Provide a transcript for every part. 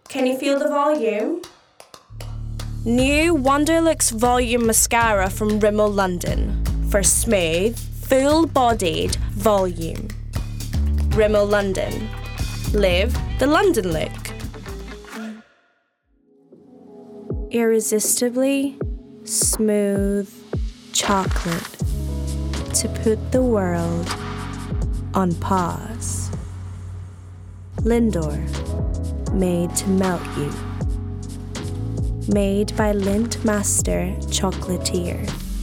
Can you feel the volume? New Wonderlux Volume Mascara from Rimmel London for smooth, full-bodied volume. Rimmel London. Live the London look. Irresistibly smooth chocolate to put the world on pause. Lindor, made to melt you. Made by Lindt Master Chocolatier.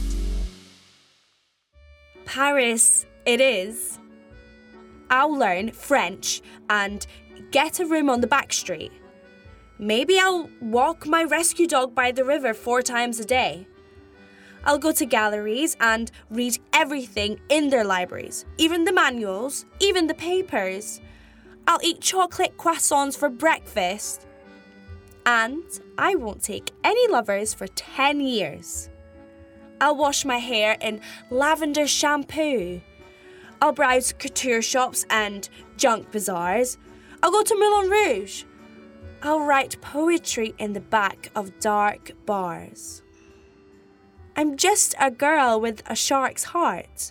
Paris it is. I'll learn French and get a room on the back street. Maybe I'll walk my rescue dog by the river 4 times a day. I'll go to galleries and read everything in their libraries, even the manuals, even the papers. I'll eat chocolate croissants for breakfast. And I won't take any lovers for 10 years. I'll wash my hair in lavender shampoo. I'll browse couture shops and junk bazaars. I'll go to Moulin Rouge. I'll write poetry in the back of dark bars. I'm just a girl with a shark's heart.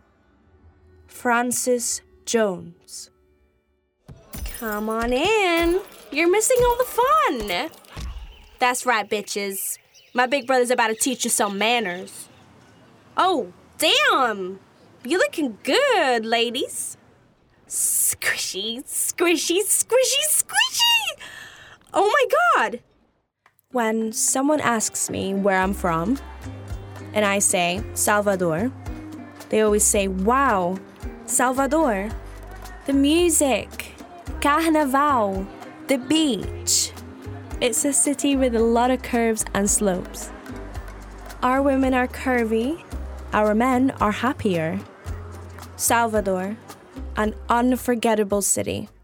Frances Jones. Come on in. You're missing all the fun. That's right, bitches. My big brother's about to teach you some manners. Oh, damn. You're looking good, ladies. Squishy, squishy, squishy, squishy. Oh my God. When someone asks me where I'm from, and I say Salvador, they always say, wow, Salvador. The music, Carnaval, the beach. It's a city with a lot of curves and slopes. Our women are curvy, our men are happier. Salvador, an unforgettable city.